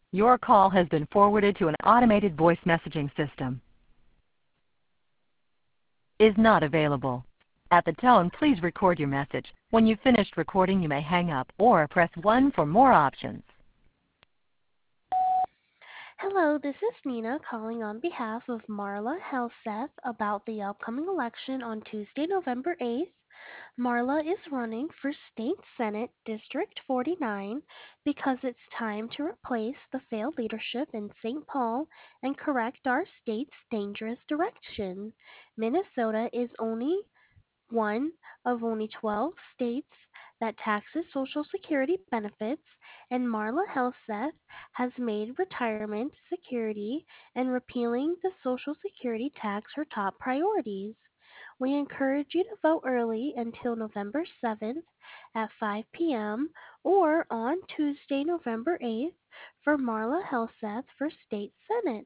Your call has been forwarded to an automated voice messaging system. Is not available. At the tone, please record your message. When you've finished recording, you may hang up or press 1 for more options. Hello, this is Nina calling on behalf of Marla Helseth about the upcoming election on Tuesday, November 8th. Marla is running for State Senate District 49 because it's time to replace the failed leadership in St. Paul and correct our state's dangerous direction. Minnesota is one of only 12 states that taxes Social Security benefits, and Marla Helseth has made retirement security and repealing the Social Security tax her top priorities. We encourage you to vote early until November 7th at 5 p.m. or on Tuesday, November 8th for Marla Helseth for State Senate.